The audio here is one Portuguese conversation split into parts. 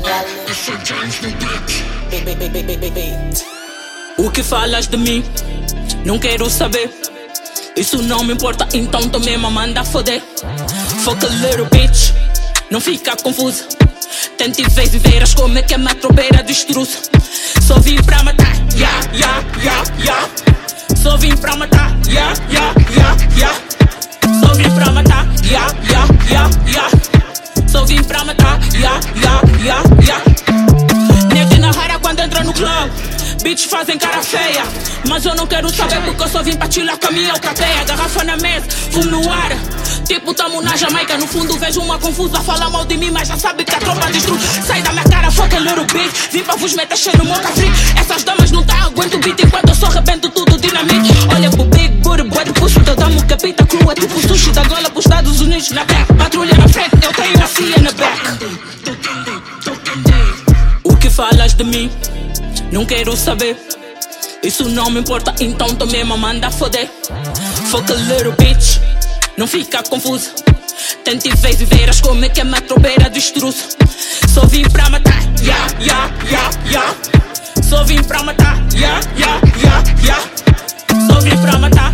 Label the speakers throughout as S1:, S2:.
S1: O que falas de mim? Não quero saber. Isso não me importa, então tu mesmo manda foder. Fuck a little bitch, não fica confusa. Tente vez e verás como é que é uma tropeira de estruço. Só vim pra matar, Só vim pra matar, Só vim pra matar, Só vim pra matar, Nete na rara quando entra no club. Bitch fazem cara feia, mas eu não quero saber porque eu só vim pra chilar com a minha alcateia. Garrafa na mesa, fumo no ar, tipo tamo na Jamaica. No fundo vejo uma confusa, fala mal de mim, mas já sabe que a tropa destrui. Sai da minha cara, fuck a little bitch. Vim pra vos meter cheio no meu café. Essas damas não tá aguento o beat enquanto eu só rebento tudo dinamite. Olha pro big booty, boy de puxo, teu damo capita crua, tipo sushi da gola pros Estados Unidos na terra. Patrulha na frente, eu tenho a CIA na back. O que falas de mim? Não quero saber. Isso não me importa, então tu mesmo manda foder. Fuck a little bitch, não fica confusa. Tente vez e verás como é que é uma tropeira de estruço. Só vim pra matar, Só vim pra matar, Só vim pra matar,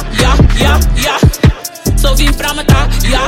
S1: Só vim pra matar,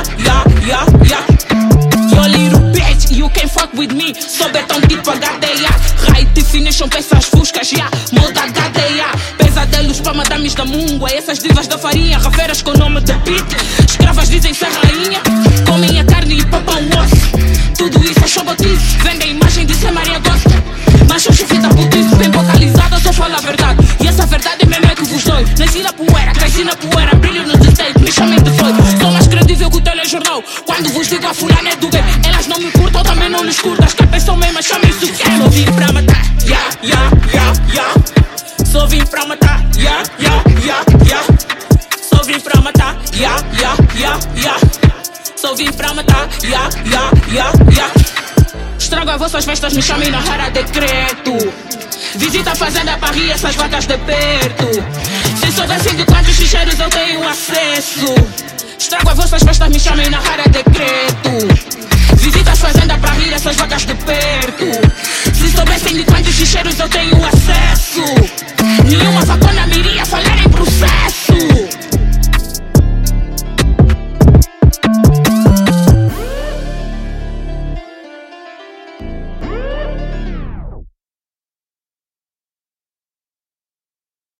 S1: Yo little bitch, you can't fuck with me. Sou betão tipo HDA. High definition, peças fuscas, moda HDA. Pesadelos pra madames da mungua. Essas divas da farinha, raveras com nome de beat. Escravas dizem ser rainha, comem a carne e papam o osso. Tudo isso é chobotice, vendem a imagem de ser Maria Gosta. Mas sou chefe da putice, bem vocalizada, só falo a verdade. E essa verdade mesmo é que vos dou. Nasci na poeira, cresci na poeira, brilho nos estates, me chamem de foi. Sou mais credível que o telejornal. Quando vos digo a fulana é do bem, elas não me curtam, também não lhes curto. As que pensam mesmo, chamem-se o que é. Só vim pra matar, Só vim pra matar, Só vim pra matar, Só vim pra matar, Estrago as vossas festas, me chamem na rara decreto. Visita a fazenda pra rir essas vacas de perto. Se soubessem de quantos ficheiros eu tenho acesso. Estrago as vossas festas, me chamem na rara decreto. Visita a fazenda pra rir essas vacas de perto. Se soubessem de quantos ficheiros eu tenho acesso, nenhuma facona me iria falhar em processo.